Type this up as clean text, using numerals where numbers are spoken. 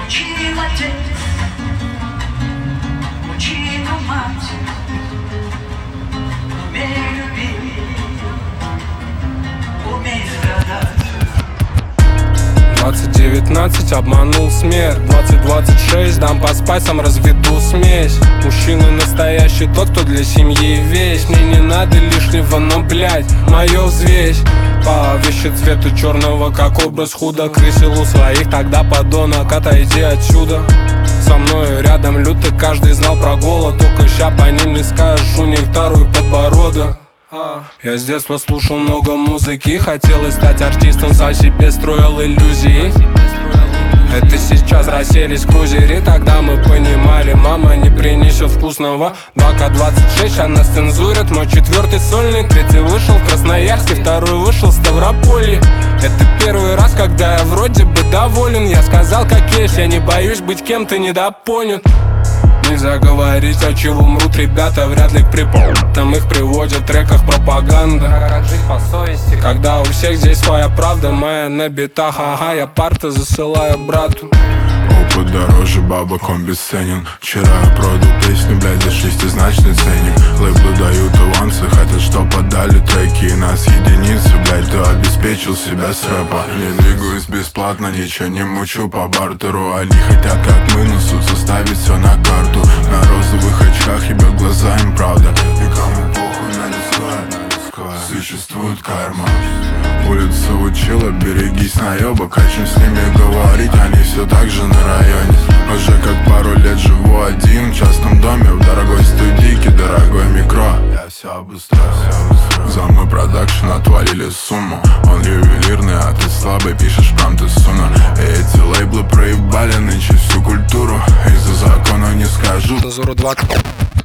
Учил отец, учила мать, умей любить, умей страдать. 2019 обманул смерть, 2026 дам по спайсам, разведу смесь. Мужчина настоящий, тот, кто для семьи весь. Мне не надо лишнего, но, блядь, мое взвесь. По вещи цвета черного, как образ худо. Крысил у своих, тогда подонок, отойди отсюда. Со мной рядом люто, каждый знал про голод. Только ща по ним не скажешь, у них второй подбородок. Я с детства слушал много музыки, хотелось стать артистом, сам себе строил иллюзии. Это сейчас расселись крузеры, тогда мы понимали, мама не принесет вкусного. 2К26, она цензурит, мой четвертый сольник. Третий вышел в Красноярске, второй вышел в Ставрополье. Это первый раз, когда я вроде бы доволен. Я сказал как есть, я не боюсь быть кем-то недопонят. Нельзя говорить, от чего мрут ребята, вряд ли к припомнам их приводят в треках пропаганда. Как жить по совести, когда у всех здесь своя правда, моя на битах. Ага, я парты засылаю брату. Опыт дороже бабок, он бесценен. Вчера я продал песню, блядь, за шестизначный ценник. Лейблы дают авансы, хотят, чтоб подали треки. И нас единицы, блядь, ты обеспечил себя с рэпа. Не двигаюсь бесплатно, ничего не мучу по бартеру. Они хотят, как мы, но суд составить все на карту. На розовых очках ебет глаза им правда. И кому похуй на людское, существует карма. Улица учила, берегись наебок. О чем с ними говорить, они все так же на районе. Уже как пару лет живу один в частном доме, в дорогой студийке, дорогой микро. Я все обустрою. За мой продакшн отвалили сумму. Он ювелирный, а ты слабый, пишешь прям ты суна. И эти лейблы проебали нынче всю культуру. Из-за закона не скажу. Дозору 2.